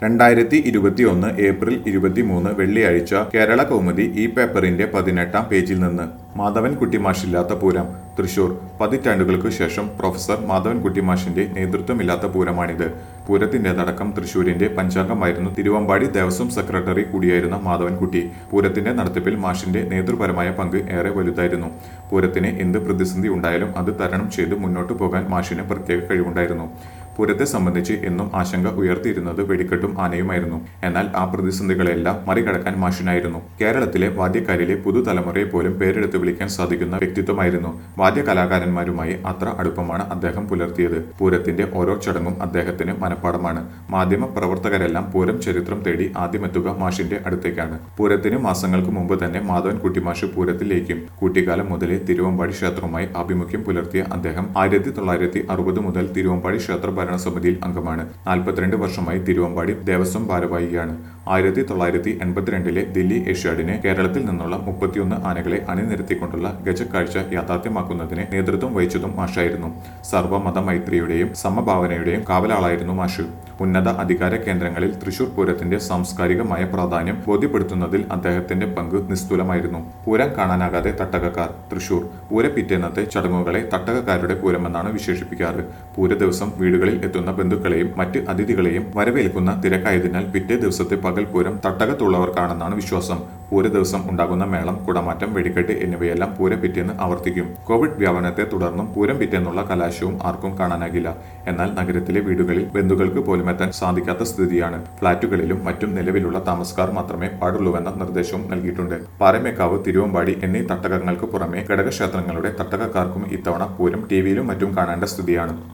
2021 April 23 വെള്ളിയാഴ്ച കേരള കൗമുദി ഈ പേപ്പറിന്റെ 18-ാം പേജിൽ നിന്ന് മാധവൻകുട്ടി മാഷില്ലാത്ത പൂരം തൃശൂർ. പതിറ്റാണ്ടുകൾക്കു ശേഷം പ്രൊഫസർ മാധവൻകുട്ടി മാഷിന്റെ നേതൃത്വമില്ലാത്ത പൂരമാണിത്. പൂരത്തിന്റേതടക്കം തൃശൂരിന്റെ പഞ്ചാംഗമായിരുന്നു തിരുവമ്പാടി ദേവസ്വം സെക്രട്ടറി കൂടിയായിരുന്ന മാധവൻകുട്ടി. പൂരത്തിന്റെ നടത്തിപ്പിൽ മാഷിന്റെ നേതൃപരമായ പങ്ക് ഏറെ വലുതായിരുന്നു. പൂരത്തിന് എന്ത് പ്രതിസന്ധി ഉണ്ടായാലും അത് തരണം ചെയ്ത് മുന്നോട്ടു പോകാൻ മാഷിന് പ്രത്യേക കഴിവുണ്ടായിരുന്നു. പൂരത്തെ സംബന്ധിച്ച് എന്നും ആശങ്ക ഉയർത്തിയിരുന്നത് വെടിക്കെട്ടും ആനയുമായിരുന്നു. എന്നാൽ ആ പ്രതിസന്ധികളെല്ലാം മറികടക്കാൻ മാഷിനായിരുന്നു. കേരളത്തിലെ വാദ്യക്കാരിലെ പുതുതലമുറയെ പോലും പേരെടുത്ത് വിളിക്കാൻ സാധിക്കുന്ന വ്യക്തിത്വമായിരുന്നു. വാദ്യകലാകാരന്മാരുമായി അത്ര അടുപ്പമാണ് അദ്ദേഹം പുലർത്തിയത്. പൂരത്തിന്റെ ഓരോ ചടങ്ങും അദ്ദേഹത്തിന് മനഃപ്പാടമാണ്. മാധ്യമ പ്രവർത്തകരെല്ലാം പൂരം ചരിത്രം തേടി ആദ്യമെത്തുക മാഷിന്റെ അടുത്തേക്കാണ്. പൂരത്തിന് മാസങ്ങൾക്ക് മുമ്പ് തന്നെ മാധവൻകുട്ടി മാഷ് പൂരത്തിലേക്കും. കുട്ടിക്കാലം മുതലേ തിരുവമ്പാടി ക്ഷേത്രവുമായി ആഭിമുഖ്യം പുലർത്തിയ അദ്ദേഹം 1960 മുതൽ തിരുവമ്പാടി ക്ഷേത്ര ഭരണസമിതിയിൽ അംഗമാണ്. 42 വർഷമായി തിരുവമ്പാടി ദേവസ്വം ഭാരവാഹിയാണ്. 1982 ദില്ലി ഏഷ്യാഡിന് കേരളത്തിൽ നിന്നുള്ള 31 ആനകളെ അണിനിരത്തിക്കൊണ്ടുള്ള ഗജക്കാഴ്ച യാഥാർത്ഥ്യമാക്കുന്നതിന് നേതൃത്വം വഹിച്ചതും മാഷായിരുന്നു. സർവ്വമത മൈത്രിയുടെയും സമഭാവനയുടെയും കാവലാളായിരുന്നു മാഷ്. ഉന്നത അധികാര കേന്ദ്രങ്ങളിൽ തൃശൂർ പൂരത്തിന്റെ സാംസ്കാരികമായ പ്രാധാന്യം ബോധ്യപ്പെടുത്തുന്നതിൽ അദ്ദേഹത്തിന്റെ പങ്ക് നിസ്തുലമായിരുന്നു. പൂരം കാണാനാകാതെ തട്ടകക്കാർ. തൃശൂർ പൂരപ്പിറ്റേന്നത്തെ ചടങ്ങുകളെ തട്ടകക്കാരുടെ പൂരമെന്നാണ് വിശേഷിപ്പിക്കാറ്. പൂര ദിവസം വീടുകളിൽ എത്തുന്ന ബന്ധുക്കളെയും മറ്റ് അതിഥികളെയും വരവേൽക്കുന്ന തിരക്കായതിനാൽ പിറ്റേ ദിവസത്തെ പകൽ പൂരം തട്ടകത്തുള്ളവർക്കാണെന്നാണ് വിശ്വാസം. പൂര ദിവസം ഉണ്ടാകുന്ന മേളം, കുടമാറ്റം, വെടിക്കെട്ട് എന്നിവയെല്ലാം പൂര പിറ്റേന്ന് ആവർത്തിക്കും. കോവിഡ് വ്യാപനത്തെ തുടർന്നും പൂരം പിറ്റേന്നുള്ള കലാശവും ആർക്കും കാണാനാകില്ല. എന്നാൽ നഗരത്തിലെ വീടുകളിൽ ബന്ധുക്കൾക്ക് പോലും എത്താൻ സാധിക്കാത്ത സ്ഥിതിയാണ്. ഫ്ളാറ്റുകളിലും മറ്റും നിലവിലുള്ള താമസക്കാർ മാത്രമേ പാടുള്ളൂവെന്ന നിർദ്ദേശവും നൽകിയിട്ടുണ്ട്. പാറമേക്കാവ്, തിരുവമ്പാടി എന്നീ തട്ടകങ്ങൾക്ക് പുറമെ ഘടകക്ഷേത്രങ്ങളുടെ തട്ടകക്കാർക്കും ഇത്തവണ പൂരം ടിവിയിലും മറ്റും കാണേണ്ട സ്ഥിതിയാണ്.